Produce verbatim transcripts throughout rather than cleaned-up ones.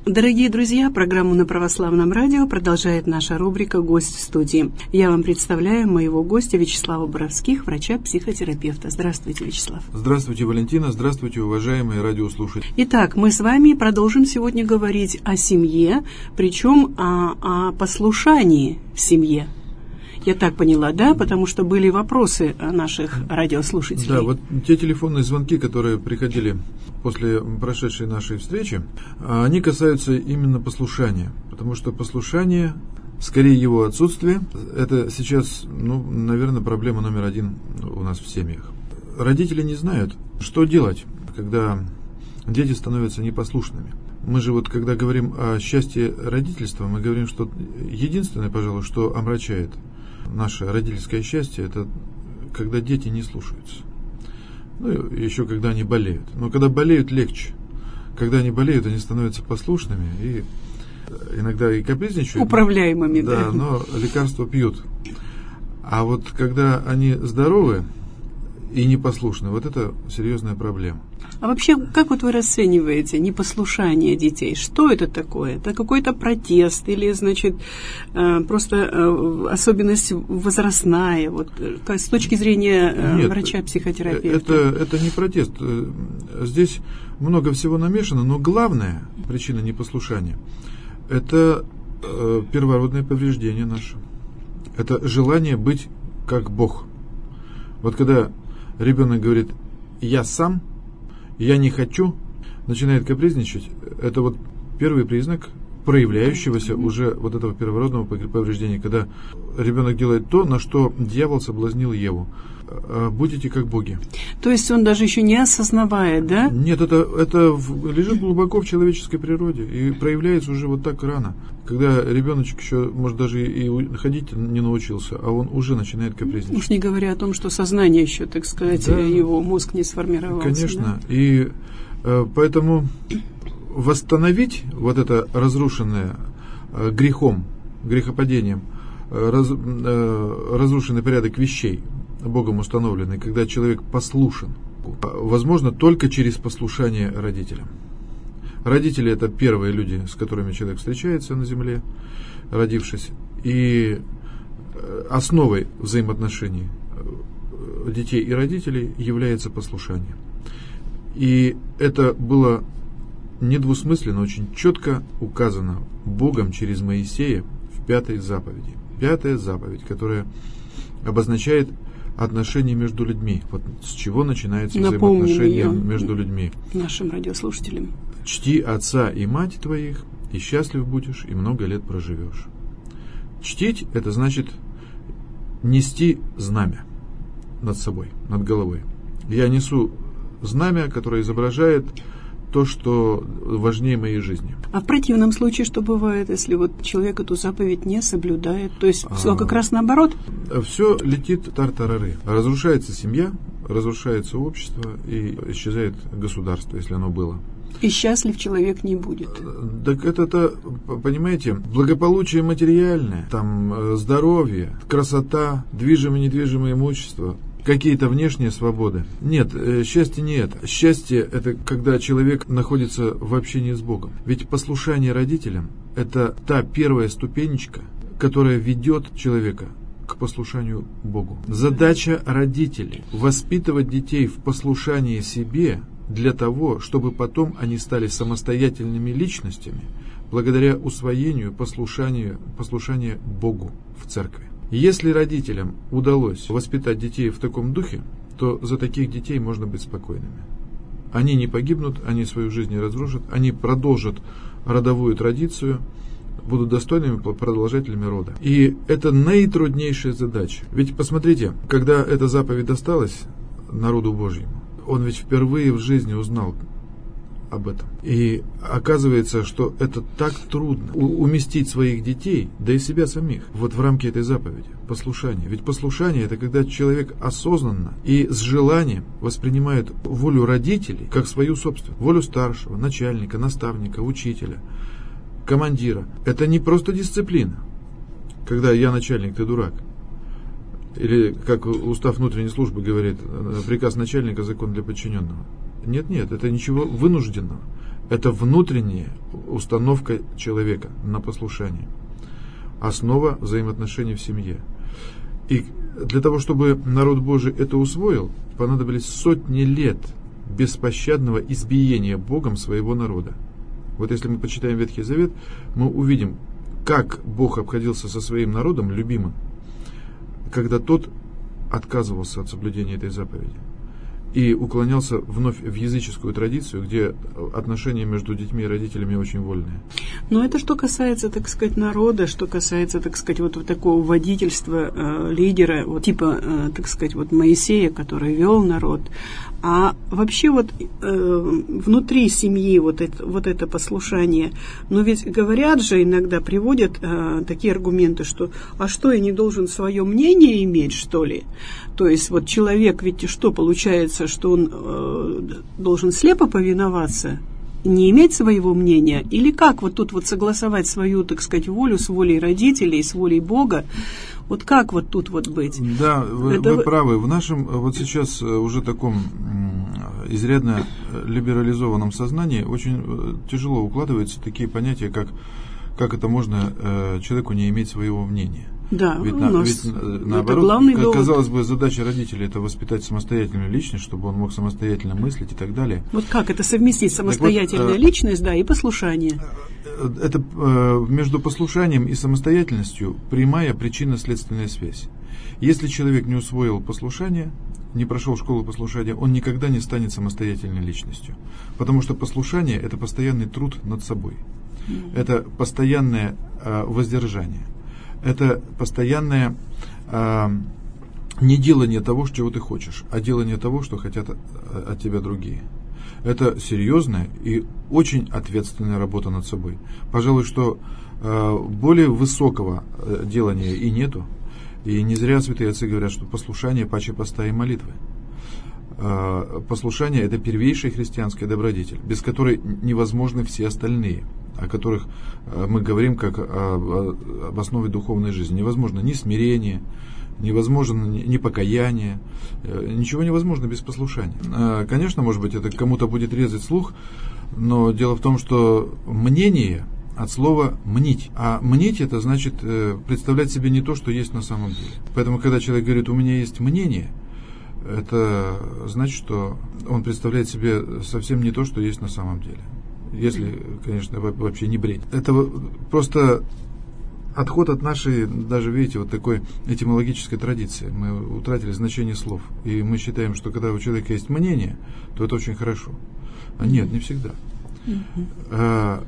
Дорогие друзья, программу на Православном радио продолжает наша рубрика «Гость в студии». Я вам представляю моего гостя Вячеслава Боровских, врача-психотерапевта. Здравствуйте, Вячеслав. Здравствуйте, Валентина. Здравствуйте, уважаемые радиослушатели. Итак, мы с вами продолжим сегодня говорить о семье, причем о, о послушании в семье. Я так поняла, да? Потому что были вопросы наших радиослушателей. Да, вот те телефонные звонки, которые приходили после прошедшей нашей встречи, они касаются именно послушания. Потому что послушание, скорее его отсутствие, это сейчас, ну, наверное, проблема номер один у нас в семьях. Родители не знают, что делать, когда дети становятся непослушными. Мы же вот, когда говорим о счастье родительства, мы говорим, что единственное, пожалуй, что омрачает наше родительское счастье, это когда дети не слушаются. Ну, еще когда они болеют. Но когда болеют, легче. Когда они болеют, они становятся послушными и иногда и капризничают. Управляемыми, да. Да, но лекарства пьют. А вот когда они здоровы и непослушны, вот это серьезная проблема. А вообще, как вот вы расцениваете непослушание детей? Что это такое? Это какой-то протест или, значит, просто особенность возрастная, вот, с точки зрения Нет, врача-психотерапевта? Это, это не протест. Здесь много всего намешано, но главная причина непослушания – это первородное повреждение наше. Это желание быть как Бог. Вот когда ребенок говорит «я сам», «я не хочу», начинает капризничать, это вот первый признак проявляющегося уже вот этого первородного повреждения, когда ребенок делает то, на что дьявол соблазнил Еву. Будете как боги. То есть он даже еще не осознавает, да? Нет, это, это лежит глубоко в человеческой природе и проявляется уже вот так рано. Когда ребеночек еще, может, даже и ходить не научился, а он уже начинает капризничать. Уж не говоря о том, что сознание еще, так сказать, да, его мозг не сформировался. Конечно. Да? И э, поэтому восстановить вот это разрушенное э, грехом, грехопадением, э, раз, э, разрушенный порядок вещей, Богом установленный, когда человек послушен, возможно только через послушание родителям. Родители – это первые люди, с которыми человек встречается на земле, родившись, и основой взаимоотношений детей и родителей является послушание. И это было недвусмысленно, очень четко указано Богом через Моисея в пятой заповеди. Пятая заповедь, которая обозначает отношения между людьми. Вот с чего начинается Напомним взаимоотношения ее между людьми. Нашим радиослушателям. «Чти отца и мать твоих, и счастлив будешь, и много лет проживешь». Чтить – это значит нести знамя над собой, над головой. Я несу знамя, которое изображает то, что важнее моей жизни. А в противном случае что бывает, если вот человек эту заповедь не соблюдает? То есть все а, как раз наоборот? Все летит тартарары. Разрушается семья, разрушается общество и исчезает государство, если оно было. И счастлив человек не будет. Так это-то, понимаете, благополучие материальное, там здоровье, красота, движимое, недвижимое имущество, какие-то внешние свободы. Нет, счастье не это. Счастье – это когда человек находится в общении с Богом. Ведь послушание родителям – это та первая ступенечка, которая ведет человека к послушанию Богу. Задача родителей – воспитывать детей в послушании себе для того, чтобы потом они стали самостоятельными личностями благодаря усвоению послушанию, послушания Богу в церкви. Если родителям удалось воспитать детей в таком духе, то за таких детей можно быть спокойными. Они не погибнут, они свою жизнь не разрушат, они продолжат родовую традицию, будут достойными продолжателями рода. И это наитруднейшая задача. Ведь посмотрите, когда эта заповедь досталась народу Божьему, он ведь впервые в жизни узнал об этом. И оказывается, что это так трудно уместить своих детей, да и себя самих, вот в рамки этой заповеди, послушание. Ведь послушание – это когда человек осознанно и с желанием воспринимает волю родителей как свою собственную, волю старшего, начальника, наставника, учителя, командира. Это не просто дисциплина, когда я начальник, ты дурак. Или, как устав внутренней службы говорит, приказ начальника – закон для подчиненного. Нет, нет, это ничего вынужденного. Это внутренняя установка человека на послушание. Основа взаимоотношений в семье. И для того, чтобы народ Божий это усвоил, понадобились сотни лет беспощадного избиения Богом своего народа. Вот если мы почитаем Ветхий Завет, мы увидим, как Бог обходился со своим народом, любимым, когда тот отказывался от соблюдения этой заповеди и уклонялся вновь в языческую традицию, где отношения между детьми и родителями очень вольные. Но это что касается, так сказать, народа, что касается, так сказать, вот такого водительства э, лидера, вот типа, э, так сказать, вот Моисея, который вел народ. А вообще вот э, внутри семьи вот это, вот это послушание, но ведь говорят же иногда, приводят э, такие аргументы, что а что, я не должен свое мнение иметь, что ли? То есть вот человек ведь что получается, что он э, должен слепо повиноваться, не иметь своего мнения? Или как вот тут вот согласовать свою, так сказать, волю с волей родителей, с волей Бога? Вот как вот тут вот быть? Да, вы, Это... вы правы. В нашем вот сейчас уже таком изрядно либерализованном сознании очень тяжело укладываются такие понятия, как, как это можно э, человеку не иметь своего мнения. Да, ведь, у на, нас ведь наоборот, главный к- довод. казалось бы, задача родителей это воспитать самостоятельную личность, чтобы он мог самостоятельно мыслить и так далее. Вот как это совместить, самостоятельная вот, э, личность, да, и послушание? Это э, между послушанием и самостоятельностью прямая причинно-следственная связь. Если человек не усвоил послушание, не прошел школу послушания, он никогда не станет самостоятельной личностью. Потому что послушание – это постоянный труд над собой. Mm-hmm. Это постоянное э, воздержание. Это постоянное э, не делание того, чего ты хочешь, а делание того, что хотят от тебя другие. Это серьезная и очень ответственная работа над собой. Пожалуй, что э, более высокого э, делания и нету. И не зря святые отцы говорят, что послушание паче поста и молитвы. Э, послушание – это первейшая христианская добродетель, без которой невозможны все остальные, о которых э, мы говорим как о, об основе духовной жизни. Невозможно ни смирение, невозможно ни покаяние, ничего невозможно без послушания. Конечно, может быть, это кому-то будет резать слух, но дело в том, что мнение от слова «мнить». А «мнить» это значит представлять себе не то, что есть на самом деле. Поэтому, когда человек говорит «у меня есть мнение», это значит, что он представляет себе совсем не то, что есть на самом деле. Если, конечно, вообще не бредь. Это просто... отход от нашей, даже, видите, вот такой этимологической традиции. Мы утратили значение слов. И мы считаем, что когда у человека есть мнение, то это очень хорошо. А нет, не всегда. Mm-hmm. А,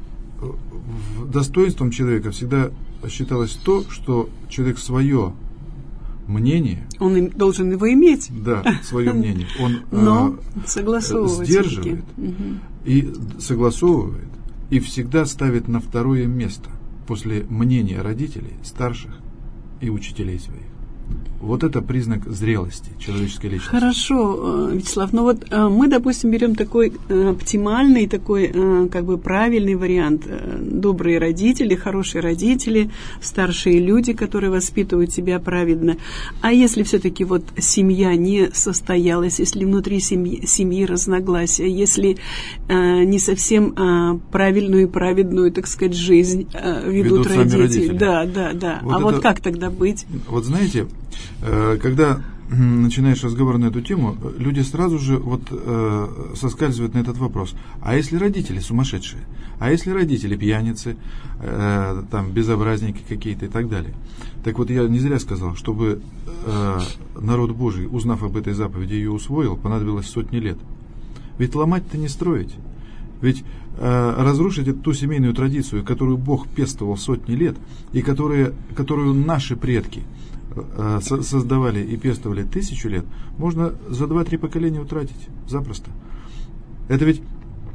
достоинством человека всегда считалось то, что человек свое мнение... Он им, должен его иметь. Да, свое мнение. Он Но а, согласовывает. сдерживает mm-hmm. и согласовывает, и всегда ставит на второе место после мнения родителей, старших и учителей своих. Вот это признак зрелости человеческой личности. Хорошо, Вячеслав, ну вот мы, допустим, берем такой оптимальный, такой как бы правильный вариант. Добрые родители, хорошие родители, старшие люди, которые воспитывают себя праведно. А если все-таки вот семья не состоялась, если внутри семьи, семьи разногласия, если не совсем правильную и праведную, так сказать, жизнь ведут, ведут родители. родители. Да, да, да. Вот а это, вот как тогда быть? Вот знаете, когда начинаешь разговор на эту тему, люди сразу же вот э, соскальзывают на этот вопрос. А если родители сумасшедшие? А если родители пьяницы, э, там, безобразники какие-то и так далее? Так вот, я не зря сказал, чтобы э, народ Божий, узнав об этой заповеди, ее усвоил, понадобилось сотни лет. Ведь ломать-то не строить. Ведь э, разрушить эту ту семейную традицию, которую Бог пестовал сотни лет, и которые, которую наши предки создавали и пестовали тысячу лет, можно за два-три поколения утратить запросто. Это ведь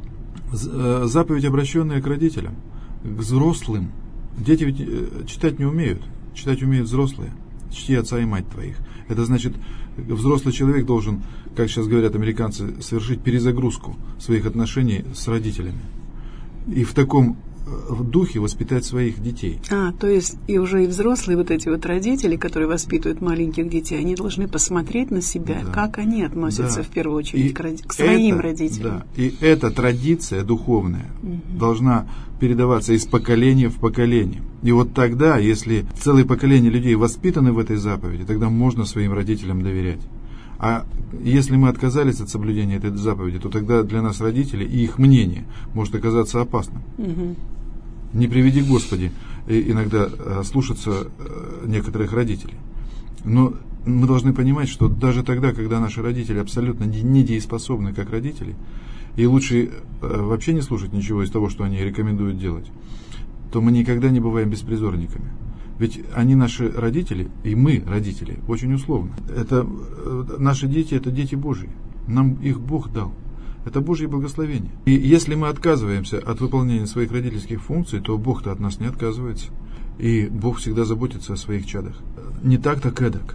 заповедь, обращенная к родителям, к взрослым. Дети ведь читать не умеют. Читать умеют взрослые. Чти отца и мать твоих. Это значит, взрослый человек должен, как сейчас говорят американцы, совершить перезагрузку своих отношений с родителями. И в таком в духе воспитать своих детей. А, то есть и уже и взрослые вот эти вот родители, которые воспитывают маленьких детей, они должны посмотреть на себя, да. как они относятся, да. в первую очередь, и к, роди- к своим это, родителям. Да. И эта традиция духовная угу. должна передаваться из поколения в поколение. И вот тогда, если целое поколение людей воспитаны в этой заповеди, тогда можно своим родителям доверять. А если мы отказались от соблюдения этой заповеди, то тогда для нас родители и их мнение может оказаться опасным. Угу. Не приведи Господи иногда слушаться некоторых родителей. Но мы должны понимать, что даже тогда, когда наши родители абсолютно недееспособны как родители, и лучше вообще не слушать ничего из того, что они рекомендуют делать, то мы никогда не бываем беспризорниками. Ведь они наши родители, и мы родители, очень условно. Это наши дети, это дети Божьи. Нам их Бог дал. Это Божье благословение. И если мы отказываемся от выполнения своих родительских функций, то Бог-то от нас не отказывается. И Бог всегда заботится о своих чадах. Не так, так эдак.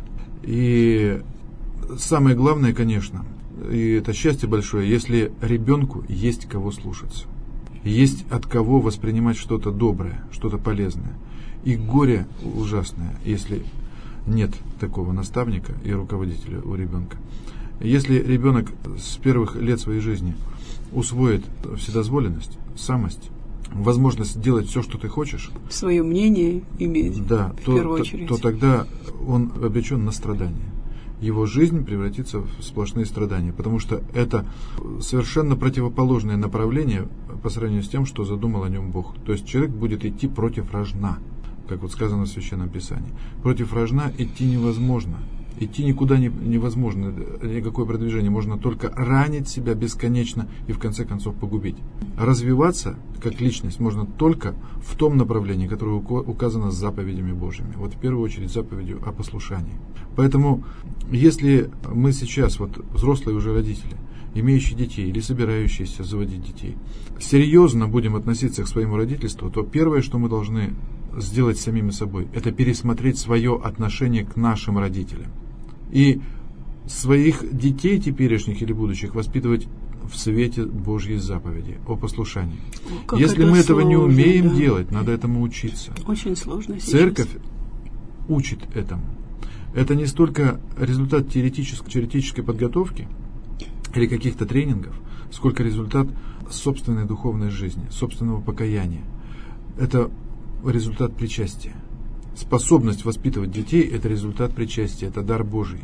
И самое главное, конечно, и это счастье большое, если ребенку есть кого слушаться. Есть от кого воспринимать что-то доброе, что-то полезное. И горе ужасное, если нет такого наставника и руководителя у ребенка. Если ребенок с первых лет своей жизни усвоит вседозволенность, самость, возможность делать все, что ты хочешь, свое мнение иметь, да, в то, первую то, очередь, то тогда он обречен на страдания. Его жизнь превратится в сплошные страдания, потому что это совершенно противоположное направление по сравнению с тем, что задумал о нем Бог. То есть человек будет идти против рожна, как вот сказано в Священном Писании. Против рожна идти невозможно. Идти никуда не, невозможно, никакое продвижение. Можно только ранить себя бесконечно и в конце концов погубить. Развиваться как личность можно только в том направлении, которое указано заповедями Божьими. Вот в первую очередь заповедью о послушании. Поэтому, если мы сейчас, вот взрослые уже родители, имеющие детей или собирающиеся заводить детей, серьезно будем относиться к своему родительству, то первое, что мы должны сделать самими собой, это пересмотреть свое отношение к нашим родителям. И своих детей теперешних или будущих воспитывать в свете Божьей заповеди о послушании. Как Если мы этого сложно, не умеем да. делать, надо этому учиться. Очень сложно сейчас. Церковь учит этому. Это не столько результат теоретической, теоретической подготовки или каких-то тренингов, сколько результат собственной духовной жизни, собственного покаяния. Это результат причастия. Способность воспитывать детей – это результат причастия, это дар Божий.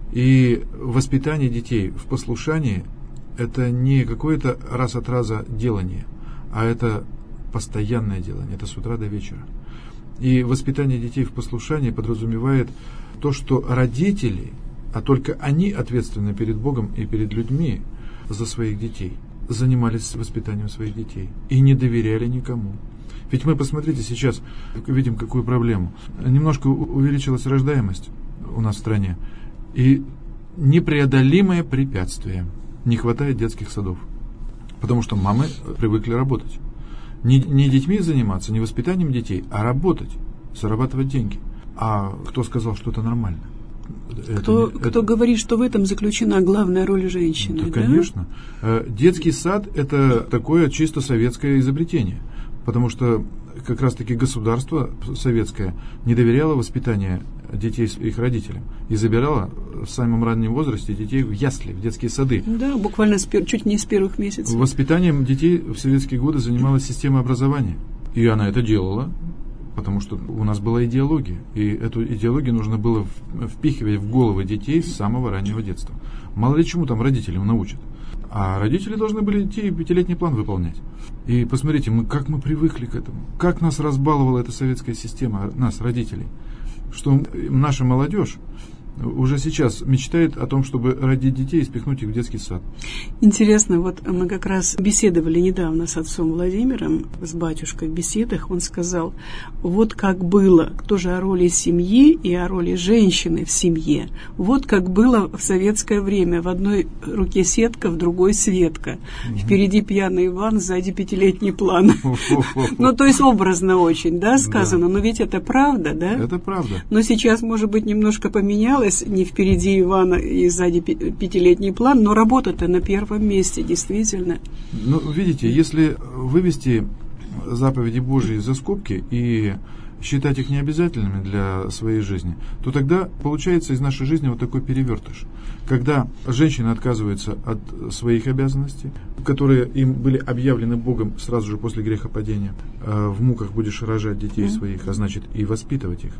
И воспитание детей в послушании – это не какое-то раз от раза делание, а это постоянное делание, это с утра до вечера. И воспитание детей в послушании подразумевает то, что родители, а только они ответственны перед Богом и перед людьми за своих детей, занимались воспитанием своих детей и не доверяли никому. Ведь мы, посмотрите, сейчас видим, какую проблему. Немножко увеличилась рождаемость у нас в стране. И непреодолимое препятствие. Не хватает детских садов. Потому что мамы привыкли работать. Не, не детьми заниматься, не воспитанием детей, а работать, зарабатывать деньги. А кто сказал, что это нормально? Кто, это, кто это... говорит, что в этом заключена главная роль женщины? Да, да? конечно. Детский сад – это такое чисто советское изобретение. Потому что как раз-таки государство советское не доверяло воспитанию детей их родителям и забирало в самом раннем возрасте детей в ясли, в детские сады. Да, буквально с пер... чуть не с первых месяцев. Воспитанием детей в советские годы занималась система образования. И она это делала, потому что у нас была идеология. И эту идеологию нужно было впихивать в головы детей с самого раннего детства. Мало ли чему там родителям научат. А родители должны были идти и пятилетний план выполнять. И посмотрите, мы, как мы привыкли к этому. Как нас разбаловала эта советская система, нас, родителей. Что наша молодежь уже сейчас мечтает о том, чтобы родить детей и спихнуть их в детский сад. Интересно, вот мы как раз беседовали недавно с отцом Владимиром, с батюшкой в беседах. Он сказал, вот как было, тоже о роли семьи и о роли женщины в семье. Вот как было в советское время. В одной руке сетка, в другой светка. Угу. Впереди пьяный Иван, сзади пятилетний план. Ну, то есть образно очень, да, сказано. Но ведь это правда, да? Это правда. Но сейчас, может быть, немножко поменялось. Не впереди Ивана и сзади пятилетний план, но работа-то на первом месте, действительно. Ну, видите, если вывести заповеди Божьи за скобки и считать их необязательными для своей жизни, то тогда получается из нашей жизни вот такой перевертыш. Когда женщина отказывается от своих обязанностей, которые им были объявлены Богом сразу же после грехопадения, в муках будешь рожать детей своих, а значит и воспитывать их.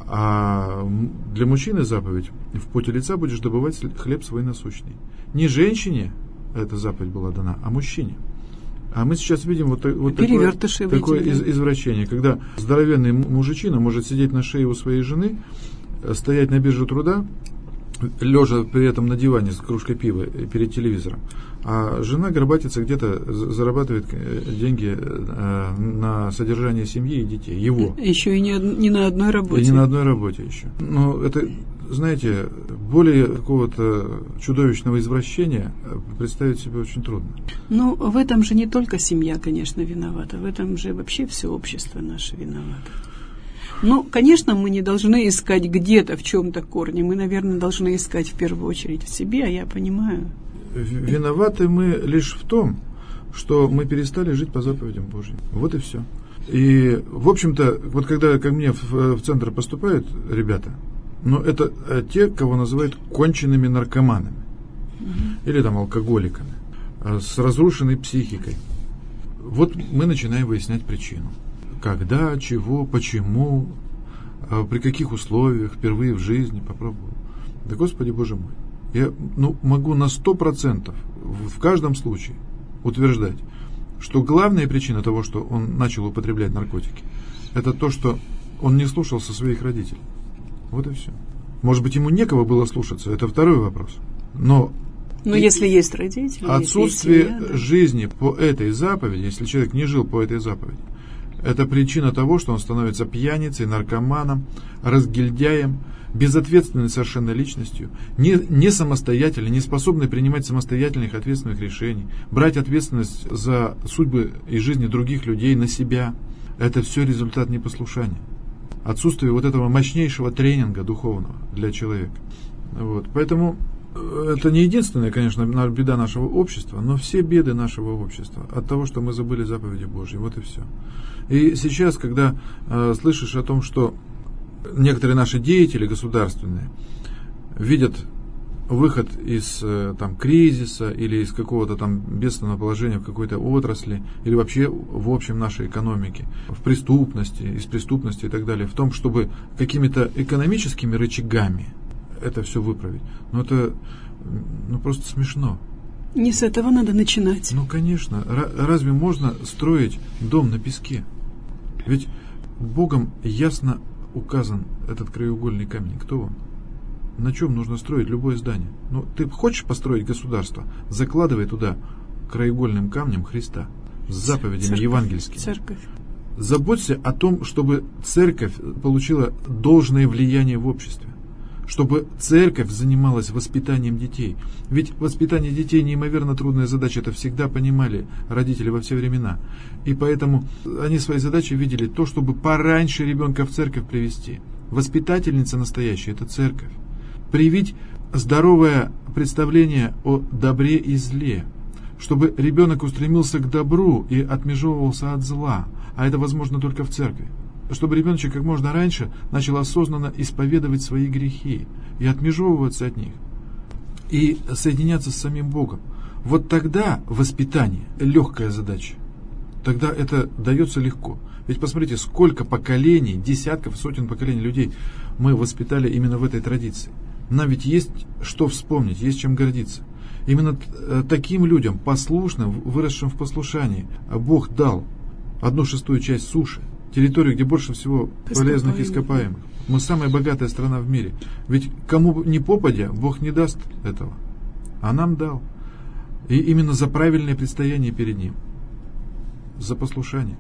А для мужчины заповедь: в поте лица будешь добывать хлеб свой насущный. Не женщине эта заповедь была дана, а мужчине. А мы сейчас видим вот, вот такое, такое из, извращение, когда здоровенный мужичина может сидеть на шее у своей жены, стоять на бирже труда, лежа при этом на диване с кружкой пива перед телевизором, а жена горбатится где-то, зарабатывает деньги на содержание семьи и детей, его. Еще и не, не на одной работе. И не на одной работе еще. Но это, знаете, более какого-то чудовищного извращения представить себе очень трудно. Ну, в этом же не только семья, конечно, виновата, в этом же вообще все общество наше виновато. Ну, конечно, мы не должны искать где-то в чем-то корни. Мы, наверное, должны искать в первую очередь в себе, а я понимаю. Виноваты мы лишь в том, что мы перестали жить по заповедям Божьим. Вот и все. И, в общем-то, вот когда ко мне в, в центр поступают ребята, ну, это те, кого называют конченными наркоманами. Угу. Или там алкоголиками, с разрушенной психикой. Вот мы начинаем выяснять причину. Когда, чего, почему, при каких условиях, впервые в жизни попробовал. Да, Господи Боже мой, я ну, могу на сто процентов в каждом случае утверждать, что главная причина того, что он начал употреблять наркотики, это то, что он не слушался своих родителей. Вот и все. Может быть, ему некого было слушаться, это второй вопрос. Но Но если есть родители, отсутствие есть семья, да. жизни по этой заповеди, если человек не жил по этой заповеди, это причина того, что он становится пьяницей, наркоманом, разгильдяем, безответственной совершенно личностью, не, не самостоятельной, не способной принимать самостоятельных ответственных решений, брать ответственность за судьбы и жизни других людей на себя. Это все результат непослушания. Отсутствие вот этого мощнейшего тренинга духовного для человека. Вот. Поэтому это не единственная, конечно, беда нашего общества, но все беды нашего общества от того, что мы забыли заповеди Божьи. Вот и все. И сейчас, когда э, слышишь о том, что некоторые наши деятели государственные видят выход из э, там, кризиса или из какого-то там бедственного положения в какой-то отрасли, или вообще в общем нашей экономике, в преступности, из преступности и так далее, в том, чтобы какими-то экономическими рычагами это все выправить. Но это ну, просто смешно. Не с этого надо начинать. Ну, конечно. Р- разве можно строить дом на песке? Ведь Богом ясно указан этот краеугольный камень. Кто он? На чем нужно строить любое здание? Ну, ты хочешь построить государство? Закладывай туда краеугольным камнем Христа, с заповедями церковь, евангельскими. Церковь. Заботься о том, чтобы церковь получила должное влияние в обществе. Чтобы церковь занималась воспитанием детей. Ведь воспитание детей неимоверно трудная задача, это всегда понимали родители во все времена. И поэтому они своей задачей видели то, чтобы пораньше ребенка в церковь привести. Воспитательница настоящая – это церковь. Привить здоровое представление о добре и зле, чтобы ребенок устремился к добру и отмежевывался от зла, а это возможно только в церкви. Чтобы ребеночек как можно раньше начал осознанно исповедовать свои грехи и отмежевываться от них, и соединяться с самим Богом. Вот тогда воспитание – легкая задача. Тогда это дается легко. Ведь посмотрите, сколько поколений, десятков, сотен поколений людей мы воспитали именно в этой традиции. Нам ведь есть что вспомнить, есть чем гордиться. Именно таким людям, послушным, выросшим в послушании, Бог дал одну шестую часть суши, территорию, где больше всего полезных ископаемых. Мы самая богатая страна в мире. Ведь кому ни попадя, Бог не даст этого. А нам дал. И именно за правильное предстояние перед Ним. За послушание.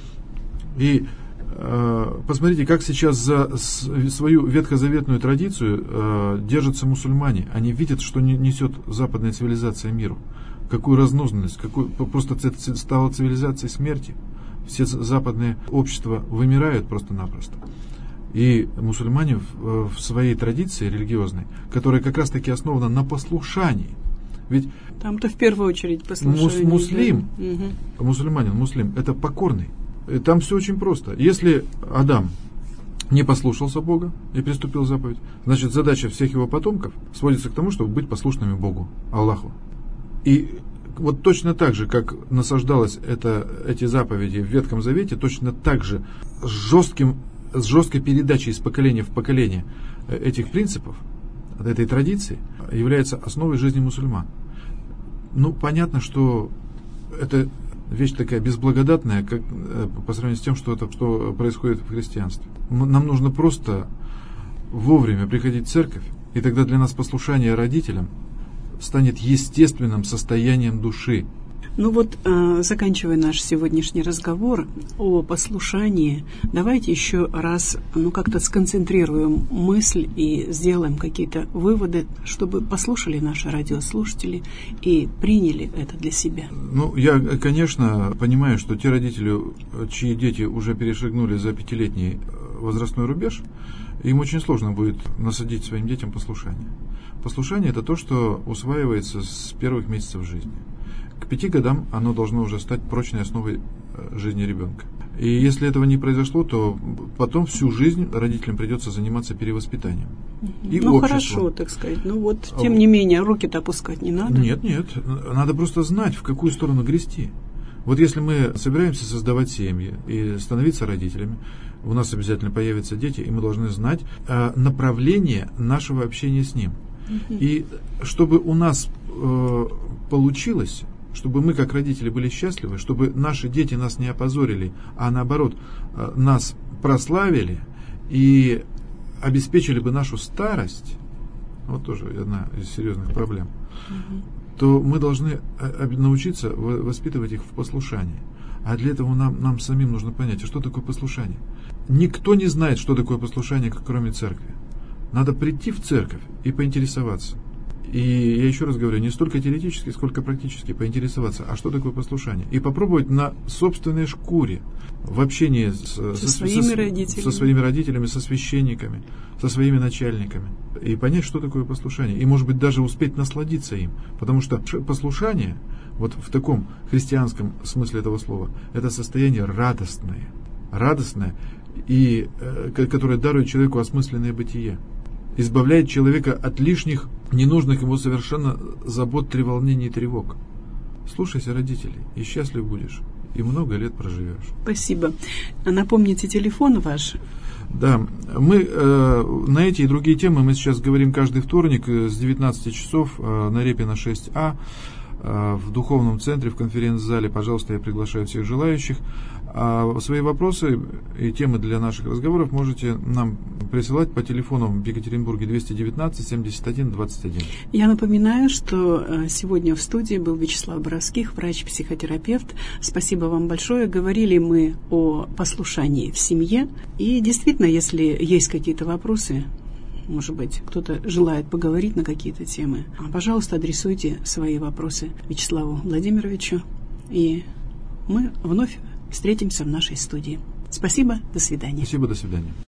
И э, посмотрите, как сейчас за свою ветхозаветную традицию э, держатся мусульмане. Они видят, что не несет западная цивилизация миру. Какую разнузданность, какую, просто стала цивилизацией смерти. Все западные общества вымирают просто-напросто. И мусульмане в, в своей традиции религиозной, которая как раз-таки основана на послушании. Ведь там-то в первую очередь послушание. Мус, муслим, да. Угу. мусульманин, муслим, это покорный. Там все очень просто. Если Адам не послушался Бога и приступил заповедь, значит, задача всех его потомков сводится к тому, чтобы быть послушными Богу, Аллаху. И вот точно так же, как насаждалось это, эти заповеди в Ветхом Завете, точно так же с, жестким, с жесткой передачей из поколения в поколение этих принципов, этой традиции, является основой жизни мусульман. Ну, понятно, что это вещь такая безблагодатная, как, по сравнению с тем, что, это, что происходит в христианстве. Нам нужно просто вовремя приходить в церковь, и тогда для нас послушание родителям станет естественным состоянием души. Ну вот, э, заканчивая наш сегодняшний разговор о послушании, давайте еще раз, ну, как-то сконцентрируем мысль и сделаем какие-то выводы, чтобы послушали наши радиослушатели и приняли это для себя. Ну, я, конечно, понимаю, что те родители, чьи дети уже перешагнули за пятилетний возрастной рубеж, им очень сложно будет насадить своим детям послушание. Послушание – это то, что усваивается с первых месяцев жизни. К пяти годам оно должно уже стать прочной основой жизни ребенка. И если этого не произошло, то потом всю жизнь родителям придется заниматься перевоспитанием. И ну, обществом. Хорошо, так сказать. Ну вот, тем не менее, руки-то опускать не надо. Нет, нет. Надо просто знать, в какую сторону грести. Вот если мы собираемся создавать семьи и становиться родителями, у нас обязательно появятся дети, и мы должны знать направление нашего общения с ним. Uh-huh. И чтобы у нас э, получилось, чтобы мы как родители были счастливы, чтобы наши дети нас не опозорили, а наоборот э, нас прославили и обеспечили бы нашу старость, вот тоже одна из серьезных проблем, uh-huh. то мы должны научиться воспитывать их в послушании. А для этого нам, нам самим нужно понять, а что такое послушание. Никто не знает, что такое послушание, кроме церкви. Надо прийти в церковь и поинтересоваться. И я еще раз говорю, не столько теоретически, сколько практически поинтересоваться, а что такое послушание. И попробовать на собственной шкуре, в общении с, со, со, своими со, родителями. со своими родителями, со священниками, со своими начальниками. И понять, что такое послушание. И, может быть, даже успеть насладиться им. Потому что послушание, вот в таком христианском смысле этого слова, это состояние радостное. Радостное, и, э, которое дарует человеку осмысленное бытие. Избавляет человека от лишних, ненужных ему совершенно забот, треволнений и тревог. Слушайся родителей, и счастлив будешь, и много лет проживешь. Спасибо. Напомните телефон ваш. Да, мы э, на эти и другие темы мы сейчас говорим каждый вторник с девятнадцати часов э, на Репина шесть А э, в духовном центре, в конференц-зале. Пожалуйста, я приглашаю всех желающих. А свои вопросы и темы для наших разговоров можете нам присылать по телефону в Екатеринбурге двести девятнадцать семьдесят один двадцать один. Я напоминаю, что сегодня в студии был Вячеслав Боровских, врач-психотерапевт. Спасибо вам большое. Говорили мы о послушании в семье. И действительно, если есть какие-то вопросы, может быть, кто-то желает поговорить на какие-то темы, пожалуйста, адресуйте свои вопросы Вячеславу Владимировичу, и мы вновь встретимся в нашей студии. Спасибо, до свидания. Спасибо, до свидания.